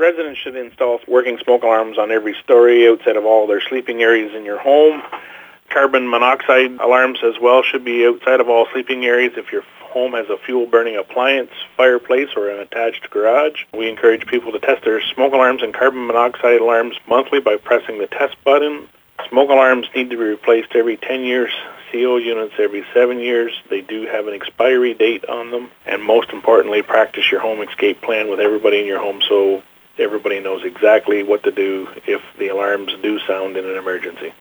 residents should install working smoke alarms on every story outside of all their sleeping areas in your home. Carbon monoxide alarms as well should be outside of all sleeping areas if your home has a fuel-burning appliance, fireplace, or an attached garage. We encourage people to test their smoke alarms and carbon monoxide alarms monthly by pressing the test button. Smoke alarms need to be replaced every 10 years. CO units every 7 years. They do have an expiry date on them. And most importantly, practice your home escape plan with everybody in your home so everybody knows exactly what to do if the alarms do sound in an emergency.